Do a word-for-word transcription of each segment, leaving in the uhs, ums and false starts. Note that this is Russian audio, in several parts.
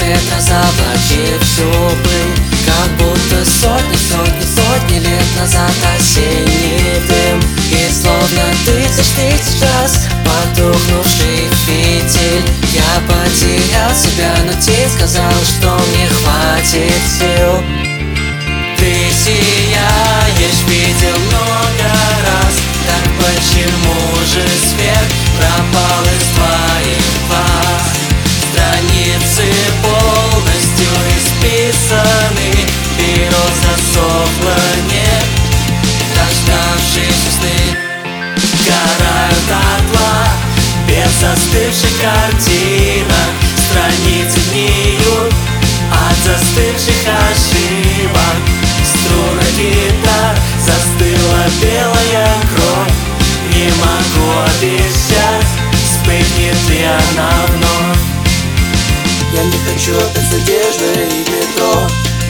свет разоблачив зубы, как будто сотни, сотни, сотни лет назад осенний дым. И словно тысяч тысяч раз потухнувший фитиль. Я потерял себя, но тень сказал, что мне хватит сил. Ты сияешь, видел много раз, так почему же свет пропал из твоих глаз? Страницы полностью исписаны, перо засохло, нет дождавшись весны. Горают дотла без застывших картинок, страницы гниют от застывших ошибок. Струна гитар застыла белая кровь. Не могу обещать, вспыхнет ли она вновь. Я не хочу опять с одеждой и в метро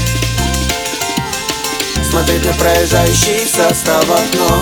смотреть на проезжающий состав в окно.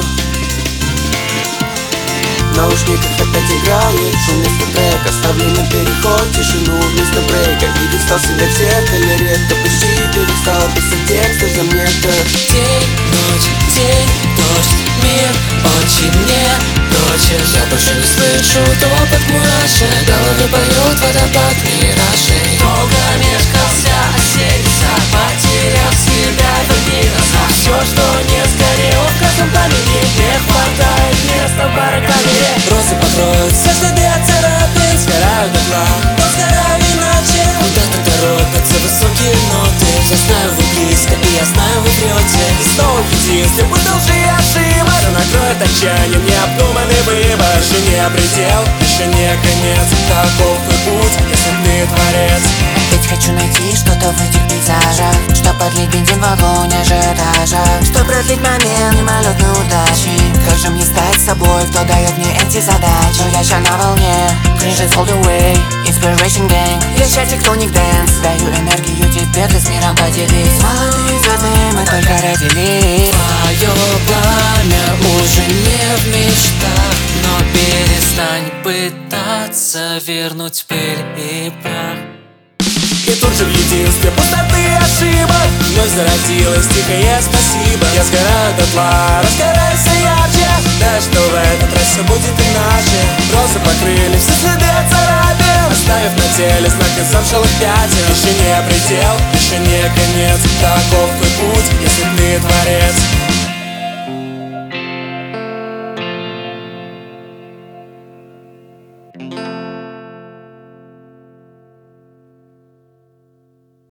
В наушниках опять играет шум вместо трека. Ставлю на переход тишину вместо брейка. Видел стал себя в зеркале редко, почти перестал писать тексты заметок. День, ночь, день, дождь, мир очень мне прочен. Я больше не слышу топот мурашек, головы поют водопад миражей. Долго мешкался осенний сад, потерял себя в одних глазах. Все, что не сгорело в красном пламени, не хватает места в баррикаде. Розы покроют все следы от царапин, сгорают дотла, но сгораю иначе. Куда-то торопятся высокие ноты. Я знаю, вы близко, и я знаю, вы врете. И снова в единстве, будто лжи и ошибок. Все накроет отчаянием необдуманный выбор. Еще не предел, еще не конец. Таков твой путь, если ты творец. Опять хочу найти что-то в этих пейзажах, что подлить бензин в огонь ажиотажа, что продлить момент мимолетной удачи. Как же мне стать собой, кто дает мне эти задачи? Чудача на волне, крышит all the way, Inspiration Gang. Есть чатик тоник дэнс, даю энергию тебе, ты с миром поделись. Молодые звезды, мы только родились. Твое пламя уже не в мечтах, но перестань пытаться вернуть пыль и прах. И тут же в единстве пустоты и ошибок вновь зародилось тихое спасибо. Я сгораю дотла, разгорайся ярче. Да что в этот раз все будет иначе. Розы покрыли все следы от царапин, оставив на теле знак из замшелых пятен. Еще не предел, еще не конец. Таков твой путь, если ты творец.